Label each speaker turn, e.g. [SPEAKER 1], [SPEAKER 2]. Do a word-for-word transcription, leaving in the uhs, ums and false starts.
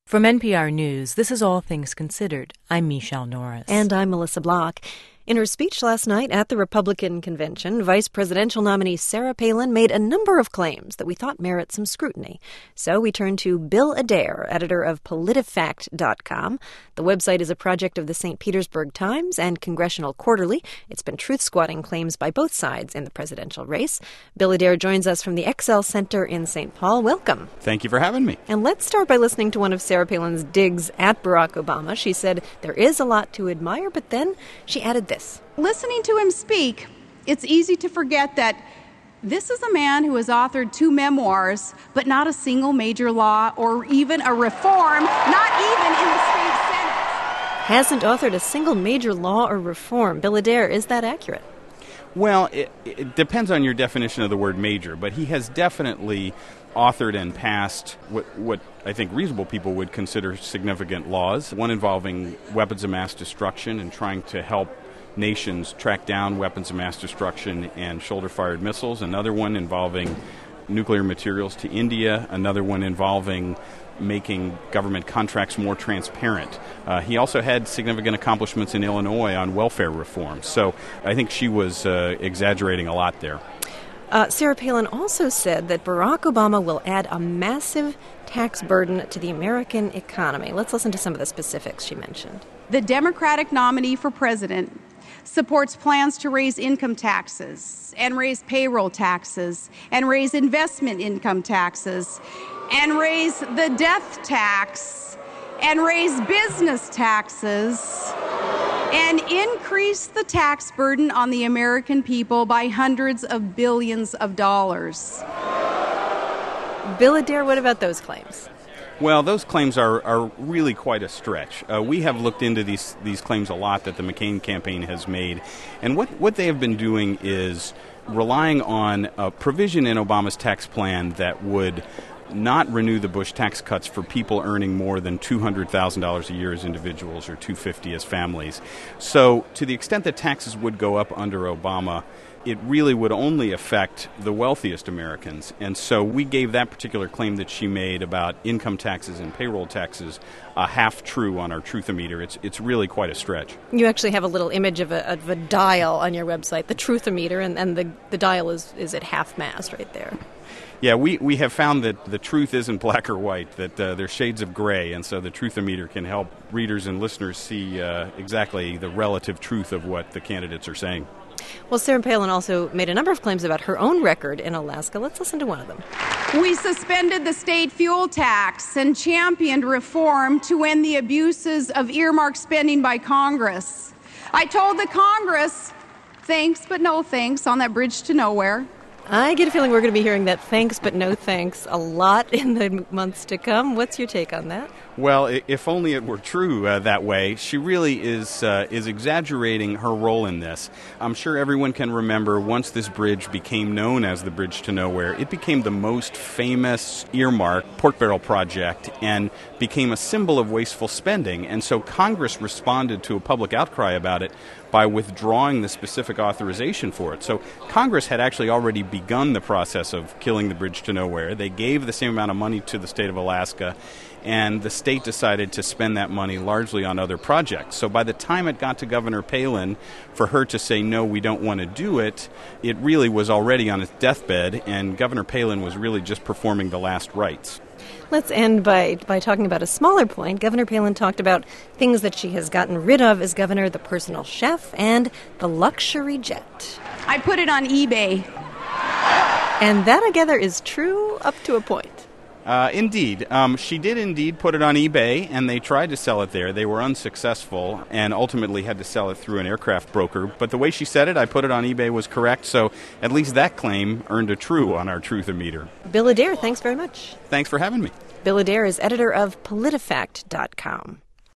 [SPEAKER 1] From N P R News, this is All Things Considered. I'm Michelle Norris.
[SPEAKER 2] And I'm Melissa Block. In her speech last night at the Republican convention, Vice Presidential nominee Sarah Palin made a number of claims that we thought merit some scrutiny. So we turned to Bill Adair, editor of PolitiFact dot com. The website is a project of the Saint Petersburg Times and Congressional Quarterly. It's been truth-squatting claims by both sides in the presidential race. Bill Adair joins us from the Excel Center in Saint Paul. Welcome.
[SPEAKER 3] Thank you for having me.
[SPEAKER 2] And let's start by listening to one of Sarah Palin's digs at Barack Obama. She said there is a lot to admire, but then she added this.
[SPEAKER 4] Listening to him speak, it's easy to forget that this is a man who has authored two memoirs, but not a single major law or even a reform, not even in the state Senate.
[SPEAKER 2] Hasn't authored a single major law or reform. Bill Adair, is that accurate?
[SPEAKER 3] Well, it, it depends on your definition of the word major, but he has definitely authored and passed what, what I think reasonable people would consider significant laws, one involving weapons of mass destruction and trying to help nations track down weapons of mass destruction and shoulder-fired missiles, another one involving nuclear materials to India, another one involving making government contracts more transparent. Uh, he also had significant accomplishments in Illinois on welfare reform. So I think she was uh, exaggerating a lot there.
[SPEAKER 2] Uh, Sarah Palin also said that Barack Obama will add a massive tax burden to the American economy. Let's listen to some of the specifics she mentioned.
[SPEAKER 4] The Democratic nominee for president supports plans to raise income taxes and raise payroll taxes and raise investment income taxes and raise the death tax and raise business taxes and increase the tax burden on the American people by hundreds of billions of dollars.
[SPEAKER 2] Bill Adair, what about those claims?
[SPEAKER 3] Well, those claims are, are really quite a stretch. Uh, we have looked into these these claims a lot that the McCain campaign has made, and what, what they have been doing is relying on a provision in Obama's tax plan that would not renew the Bush tax cuts for people earning more than two hundred thousand dollars a year as individuals or two hundred fifty thousand dollars as families. So to the extent that taxes would go up under Obama, it really would only affect the wealthiest Americans. And so we gave that particular claim that she made about income taxes and payroll taxes a half true on our Truthometer. It's it's really quite a stretch.
[SPEAKER 2] You actually have a little image of a, of a dial on your website, the Truthometer, and, and the, the dial is, is at half mast right there.
[SPEAKER 3] Yeah, we, we have found that the truth isn't black or white, that uh, there's shades of gray, and so the Truthometer can help readers and listeners see uh, exactly the relative truth of what the candidates are saying.
[SPEAKER 2] Well, Sarah Palin also made a number of claims about her own record in Alaska. Let's listen to one of them.
[SPEAKER 4] We suspended the state fuel tax and championed reform to end the abuses of earmark spending by Congress. I told the Congress, thanks but no thanks on that bridge to nowhere.
[SPEAKER 2] I get a feeling we're going to be hearing that thanks but no thanks a lot in the months to come. What's your take on that?
[SPEAKER 3] Well, if only it were true uh, that way. She really is uh, is exaggerating her role in this. I'm sure everyone can remember once this bridge became known as the Bridge to Nowhere, it became the most famous earmark pork barrel project and became a symbol of wasteful spending. And so Congress responded to a public outcry about it by withdrawing the specific authorization for it. So Congress had actually already begun the process of killing the Bridge to Nowhere. They gave the same amount of money to the state of Alaska, and the state decided to spend that money largely on other projects. So by the time it got to Governor Palin, for her to say, no, we don't want to do it, it really was already on its deathbed, and Governor Palin was really just performing the last rites.
[SPEAKER 2] Let's end by, by talking about a smaller point. Governor Palin talked about things that she has gotten rid of as governor, the personal chef and the luxury jet.
[SPEAKER 4] I put it on eBay.
[SPEAKER 2] And that, I gather, is true up to a point.
[SPEAKER 3] Uh, indeed. Um, she did indeed put it on eBay, and they tried to sell it there. They were unsuccessful and ultimately had to sell it through an aircraft broker. But the way she said it, I put it on eBay, was correct. So at least that claim earned a true on our Truthometer.
[SPEAKER 2] Bill Adair, thanks very much.
[SPEAKER 3] Thanks for having me.
[SPEAKER 2] Bill Adair is editor of PolitiFact dot com.